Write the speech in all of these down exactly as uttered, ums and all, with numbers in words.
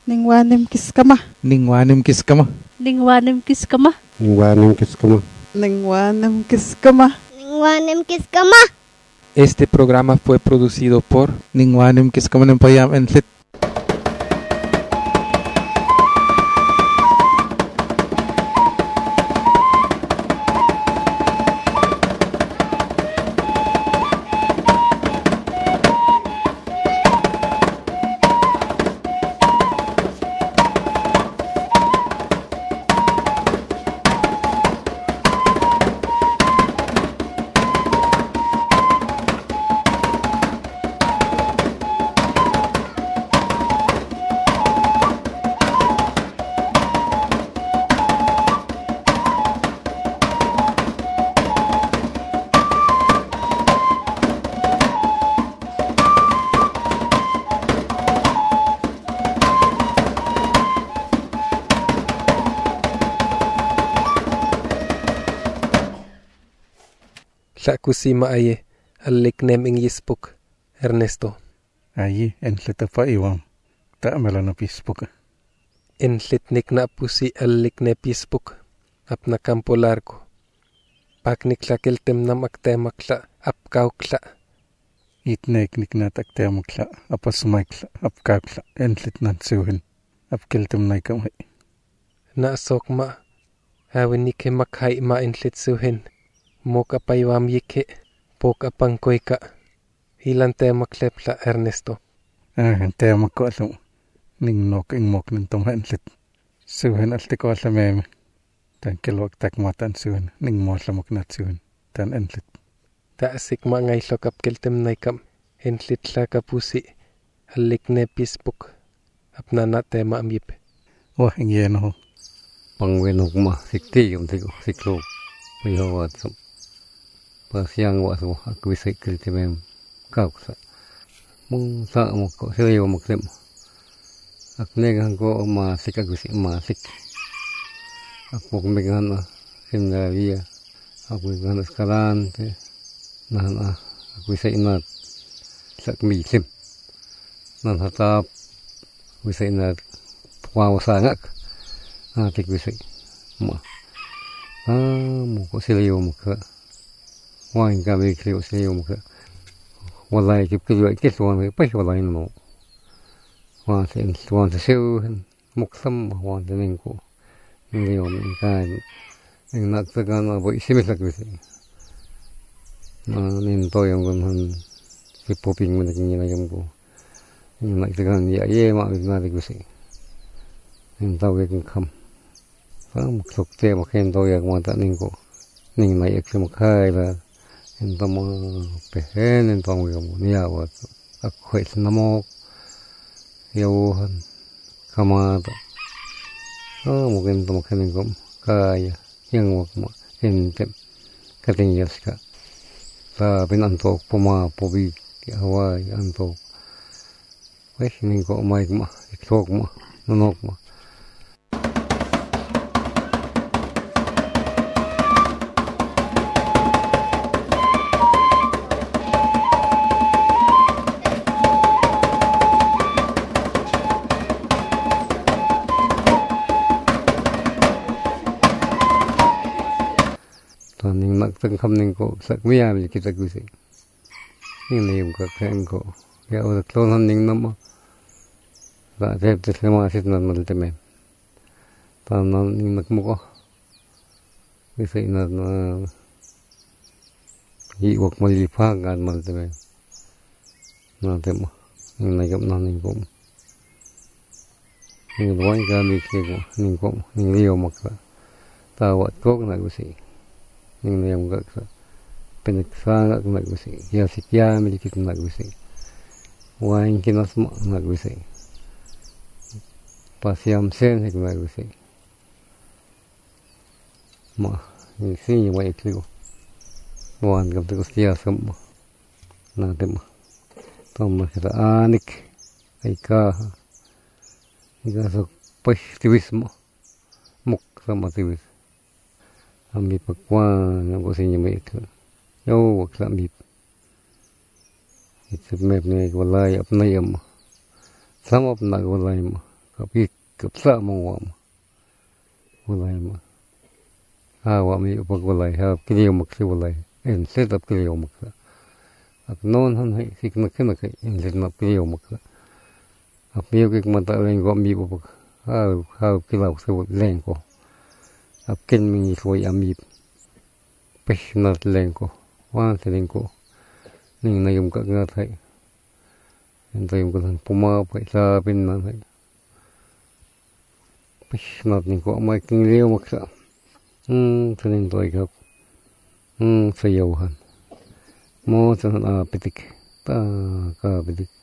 Ningwanim kiskama. Ningwanim kiskama. Ningwanim kiskama. Ningwanim kiskama. Ningwanim kiskama. Ningwanim kiskama. Este programa fue producido por Ningwanim Kiskama Nempayam en Lit. La kusima aye alliknem ing yispuk Ernesto. Aye en Tlitapa iwam. Ta'amela na pispuk. En tlitnik na pusi allikne pispuk. Apna campo largo. Paknik la keltem nam aktemakla apkaukla. Itnek niknat aktemakla apasmaikla apkaukla en tlitnan suhin. Apkeltem naikam hai. Na sokma awinike makhai ma en tlitsuhin. Moka paiwam yike, poka pankoika, ilan temaklepla Ernesto. Ah, temakkoalu. Ning nok ing mok ning tomhenlit. Suhen altikoala meme. Tan kelwak takmatan suhen ning moslamak nat suhen tan entlit. Ta sikma ngailokap keltem naikam entlit la kapusi allikne pispuk apnana tema amyip. Wah ing yeno. Pangwenok ma sikti yung tigo siklo. Mayawat sa pasiang waso aku bisa keltem kau sa. Mung sa mo ko sila mo klem. Ak negan ko ma sik aku sik ma sik. Aku megan simna via. Aku megan sekarang te. Nah aku bisa inat sak mi sim. Nan hatap bisa inat wow sangak. Ah tik bisa. Ma. Ah mo ko sila mo ka. Wang kami kiri sila mo ka. Wallahi kip kiri kis wan pa wallahi no. Wan sen wan seu muksam wan den ko. Ni yon kan ing nak tegan abo isimis lak bisa. Nah nin to yang kon si poping man king na yang ko. Ing nak tegan ya ye ma na de bisa. Ing taw ke kam. Fa muksok te ma ken to yang ma ta ning ko. Ning na ek sem khai la. Ing to mo pehen ing to mo ya wa. Ak khoi namok. Yauhan kamata. Oh mungkin to makanin ko kaya yang wak ma hintem kating yaska. Sa pinantok puma pobi Hawaii antok. Weh ning ko mai ma itok ma nonok ma. Từng không nên có sắc mía thì kita gusi. Ini nih yung kakek ko. Ya udah kelon ning nama. Ba tep tep sama sit nan mal temen. Tanan ning nak mo ko. Bisa ina na. Hi wak mal lipa gan mal temen. Na temo. Ning na gam nan ning ko. Ning duan ka mi ke ko. Ning ko ning leo maksa. Tawat ko na gusi. Ning yang gak sa peneksa gak nak gusi ya sikya milikit nak gusi wain kinas ma nak gusi pasiam sen hek nak gusi ma ni sini wa ikligo wan gam te kustia sam na tema tom kita anik ai ka ika so positivismo muk sama tivis ambil pakwan yang kau senyum itu, yo waktu ambil itu map ni walai apa ni am, sama apa nak walai am, กับพี่กับสะมงวมอะไรมาฮาวามีอุปกรณ์อะไรฮากิริยมักสิอะไรเอ็นเซตับกิริยมักละอักนอนหันให้สิกนักขึ้นนักเอ็นเซตับกิริยมักละอักมีกิกมันตะเรงก็มีอุปกรณ์ฮาวฮาวกิริยสิแรงก็อักกินมีสวยอามีเป็ดนัดแรงก็ว่าแรงก็นี่นายมก็เงาไทยนายมก็ทันปุ่มมาไปซาเป็นนั่นไทยเป็ดนัดนี่ก็ไม่กินเลี้ยวมักละอืมทนินตัวครับอืมสยองหันโมจันอาปิติกตากาปิติก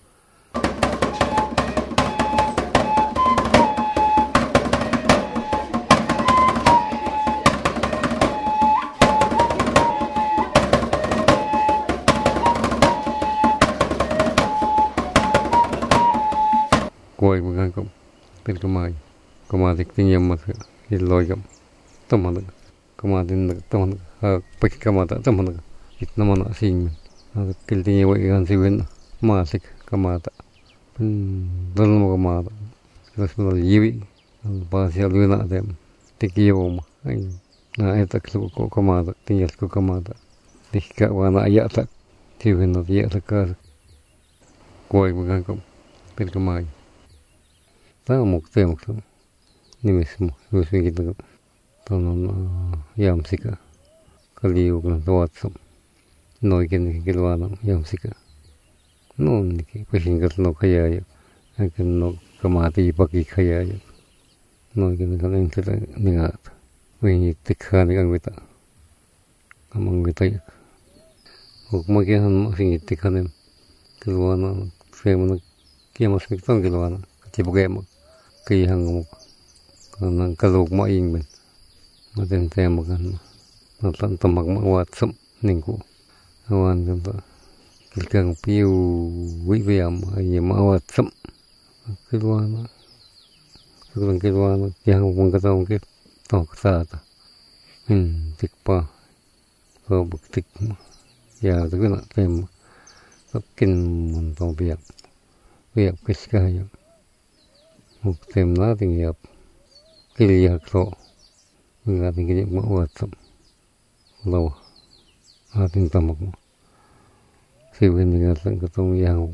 กวยเหมือนกันครับเป็นกระไม้กระไม้ที่ทิ้งยำมาเถอะที่ลอยกับต้มมันกระไม้ที่นึกต้มมันฮะไปกระไม้ต้มมันคิดน้ำมันสิ่งมันกินที่ยังไว้กันสิเว้นมาสิกระไม้ต้เป็นต้นมะกระไม้เราสมมติยีวิภาษาลุยน่าเต็มที่เกี่ยวมาไอ้น่าไอ้ตักสุกกระไม้ที่ยัดกระไม้ที่กะว่าน่าอยากตักที่เว้นน่าอยากตักก็กวยเหมือนกันครับเป็นกระไม้ถ้าหมกเต็มหมกทั้งนี่ไม่สมบูรณ์ไม่กี่ตัวตอนนั้นยามสิกะก็เลี้ยวกันตัวสมน้อยกันกี่ตัวนั้นยามสิกะนู่นนี่ไปเห็นกันนกขยายให้กันนกกระมาตีปักอีขยายน้อยกันกันเองที่ละนี่อ่ะวิ่งติดขานี่กันไปตากำลังไปตายหกมาเกี่ยนสิ่งติดขานี่กี่ตัวนั้นเสียมันเกี่ยมันสิ่งต้องกี่ตัวนั้นจีบแกมกี่หังมุกนั่งกระโหลกมาเองเป็นมาเต็มเต็มกันมาตั้งตมักมาวัดสมนิ่งกูวันกันต่อกิจการพิววิเวียมไอ้มาวัดสมคิดว่านะคิดว่าคิดว่าอย่างมันก็ต้องคิดต้องกษาตอืมติดป่าก็บุกติดยาตัวนั้นเต็มก็กินมันต้องเบียบเบียบกิจการอย่างมุกเต็มน้าถึงยับกิริยาโคมึงอาจจะกินมาวัดสมเราอาจจะทำมักสิเว้นงานสังก็ต้องยาว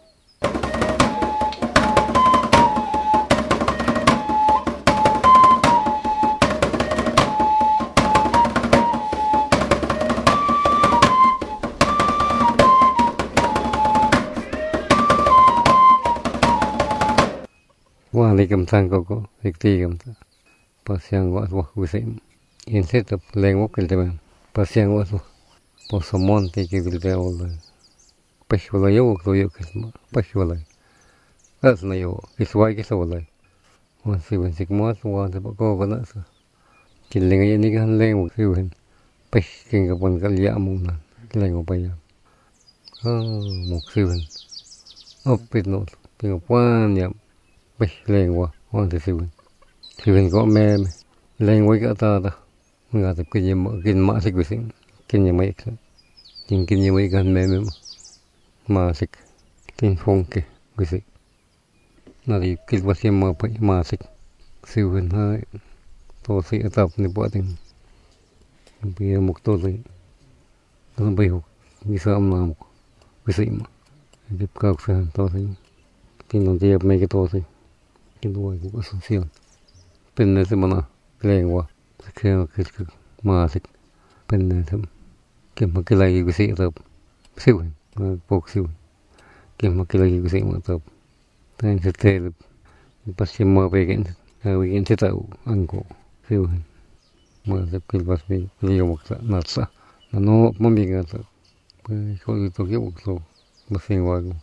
ว่าในกำสังก็ก็อีกทีกำสังภาษาว่าว่าวิเศษอินเสตแรงวกกันใช่ไหมภาษาว่าภาษามอนที่กินได้เอาเลยไปช่วยโยกตัวโยกขึ้นมาไปช่วยเลยก็สนายโยกิสวายกิสวเลยวันสิวันสิกมัดวันที่ปก็วันนั้นกินแรงอย่างนี้กันแรงหมดสิวันไปกินกับวันกันยามุงนั่นแรงออกไปยาอ๋อหมกสิวันเอาปิดโน้ตเป็นกับว่านยาไปแรงวะวันที่สิวันสิวันก็แม่แรงไว้ก็ตาตามึงอาจจะกินยังกินมาสิกุสิกินยังไม่กันกินกินยังไม่กันแม่แม่มาสิกินฟงเกกุสินาทีกินว่าเสียมาไปมาสิสิวันให้ตัวสิตับในปอดถึงเบียมุกตัวเลยต้องไปหกมีสามน้ำกุสิมาเก็บข้าวเสียตัวสิกินตอนเจ็บไม่กี่ตัวสิกินด้วยกูก็สุ่มเสี่ยงเป็นในสมณะแรงวะแค่คือมาสิเป็นในทำเก็บมากี่ไรกุสิตับสิวันปกสิวันเก็บมากี่ไรกุสิมาตับแต่ในเทเลปัสยมาไปกันเอาไปกันที่ตาอังโกสิวันมาจะกินปัสมีเลี้ยวมักษะนัดซะนั่นโน้มันมีกันตับไปเขาอยู่ตัวเกี่ยวกับตัวมาเสียงว่ากู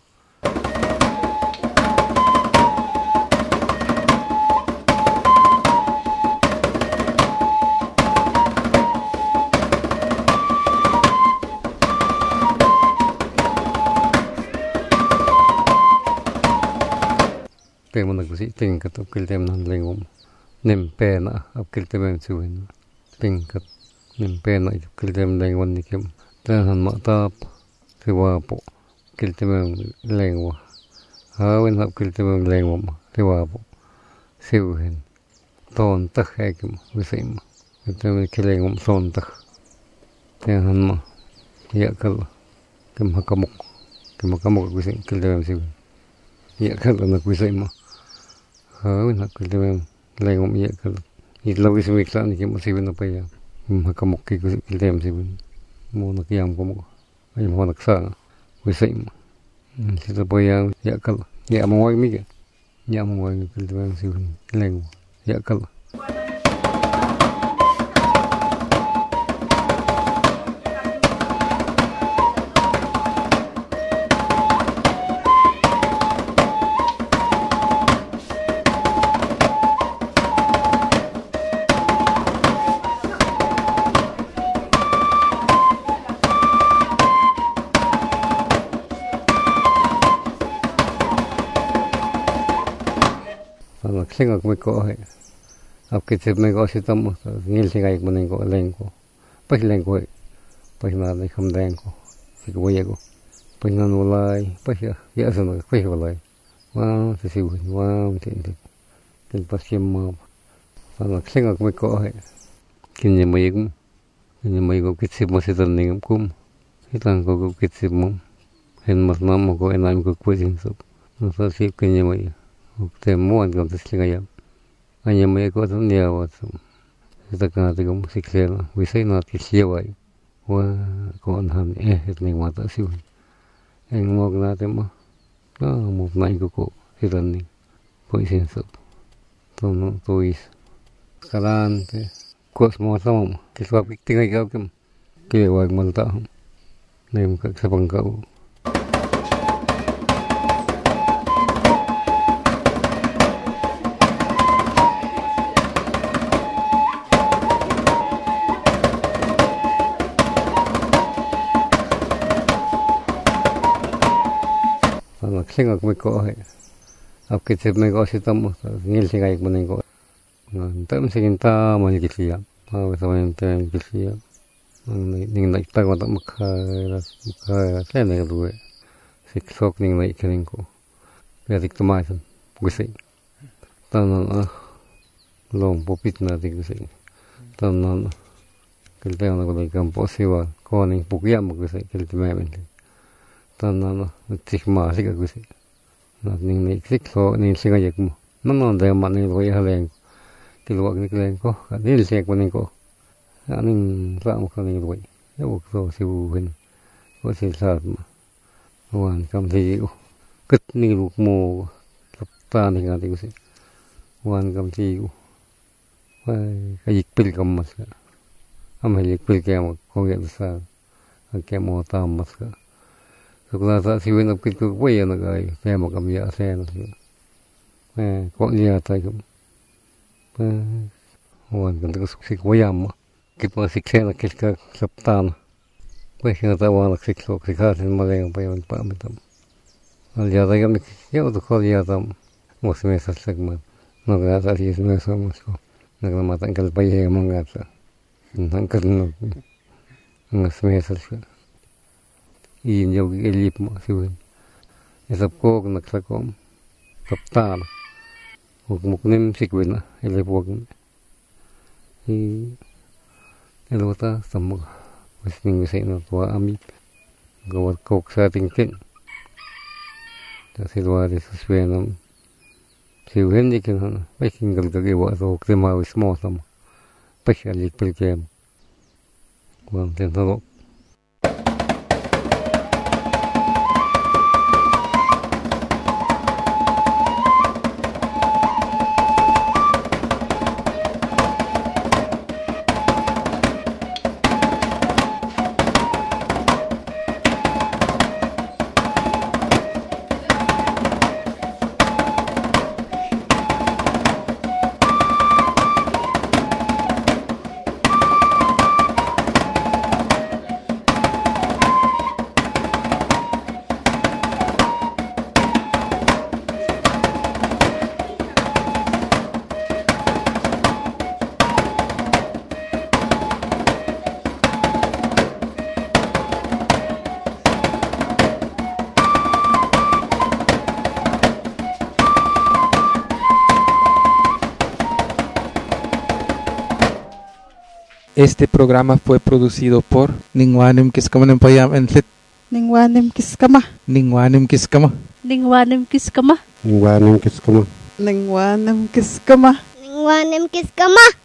เป็นมันก็สิติงกับกิลเต็มนั่นเลยงมเนิ่มเปน่ะอับกิลเต็มเป็นส่วนติงกับเนิ่มเปน่ะกิลเต็มเลยวันนี้เข้มแต่หันมาตาถือว่าปกิลเต็มแรงวะหาวันอับกิลเต็มแรงวะ thế vào bộ siêu hình tôn tắc hay cái quý sĩ mà cái mình cái này cũng tôn tắc thế hắn mà dạ cái cái mà có một cái mà có một quý sĩ cái này siêu dạ cái là quý sĩ mà hớ là cái này này cũng dạ cái ít lâu cái việc làm thì cái một siêu nó bây giờ mà có một cái cái này siêu mua nó cái am có một cái mà nó sợ quý sĩ mà thì tôi bây giờ dạ cái dạ mà ngoài mấy cái dạ mà ngoài cái này siêu này dạ cái sinh hoạt mới có hệ, học cái gì mới có sự tâm, nghiên sinh ngày mình có lên có, bất lên có, bất là này không lên có, thì có vậy có, bất là nó lại, bất là dễ dàng là quay vào lại, wow, thì siêu, wow, thì thì, cái bác sĩ mà, là sinh hoạt mới có hệ, cái gì mới cũng, cái gì mới có cái gì mà sự tâm này cũng, cái thằng có cái gì mà, hiện mặt nó mà có anh em có quay sinh sống, nó sẽ xếp cái gì mới. Thế mua ăn cầm tất cả những anh em mới có rất nhiều tất cả thì cũng xích lên vì thế nó thì siêu vậy và còn hẳn ế hết này mà tự siêu anh mua ra thế mà đó một ngày của cô thì lần này với xin sự tôi nó tôi cả đàn thế cuộc sống xong cái số cái tiếng anh cao kim cái gọi mình tạo nên các sản phẩm cậu sinh hoạt mới có hệ, học cái gì mới có sự tâm, nghiên sinh ngày mình có, tâm sinh ta mà cái gì á, mà sao em tên cái gì á, nhưng lại ta còn tâm khơi là khơi thế này rồi, sinh sốc nhưng lại cái này có, bây giờ tôi mai thôi, cái gì, ta nó long bộ pít là cái gì, ta nó cái tên là cái cầm bộ siêu, còn những bộ kia một cái gì cái gì mà mình ta nó thích mà thích cái gì, nó những thích số những sinh hoạt cũng nó nó để mà những loại hàng cái loại cái loại có những sinh hoạt mình có những loại một cái những loại cái một số siêu hình có sự thật mà hoàn cảm thấy cất những lúc mồ tập ta những cái gì hoàn cảm thấy cái dịch pil cầm mas cả am hay dịch pil cái mà có nghĩa là sao cái mà tam mas cả thực ra thì when cái cái quay nó cái xe một cầm giá xe nó nè có nhiều tay cũng hoàn cần cái xích quay mà cái mà xích xe là cái cái sập tan quay khi ta vào là xích số xích khác thì mà lên bay mình pa mình tâm al giá tay cái cái tôi có giá tâm một số mấy sắc mà nó cái giá thì mấy số một số nó cái mà tăng cái bay hay mang cái sao tăng cái nó nó mấy sắc in dấu cái lip mà siêu cái sập cô cái nấc sập com sập ta một một niệm xích quên à cái lip work thì cái lô ta sắm một cáiสิ่งcái nó tua ami cái vật cột sa tinh tinh thì tua thì suy nó siêu hình như cái nó bây giờ cái cái vật rồi cái màu small xong bây giờ lịch bự kem quan trọng thôi. Este programa fue producido por Ningwanim kiskama payam entlit. Ningwanim kiskama. Ningwanim kiskama. Ningwanim kiskama. Ningwanim kiskama. Ningwanim kiskama. Ningwanim kiskama.